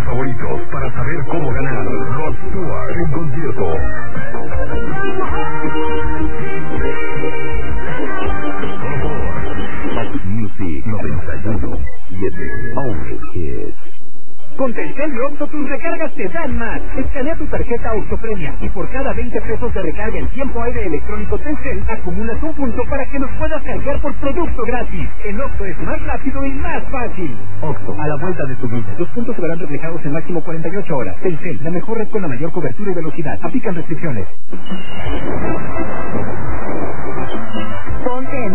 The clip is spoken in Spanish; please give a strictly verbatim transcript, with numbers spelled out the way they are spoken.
favoritos para saber cómo ganar. Rod Stewart en concierto. Music noventa y uno punto siete. Only Kids. Con Telcel y Oxxo tus recargas te dan más. Escanea tu tarjeta Oxxo Premia y por cada veinte pesos de recarga en tiempo aire electrónico Telcel acumulas un punto para que nos puedas cargar por producto gratis. En Oxxo es más rápido y más fácil. Oxxo, a la vuelta de tu vida. Los puntos se verán reflejados en máximo cuarenta y ocho horas. Telcel, la mejor red con la mayor cobertura y velocidad. Aplican restricciones.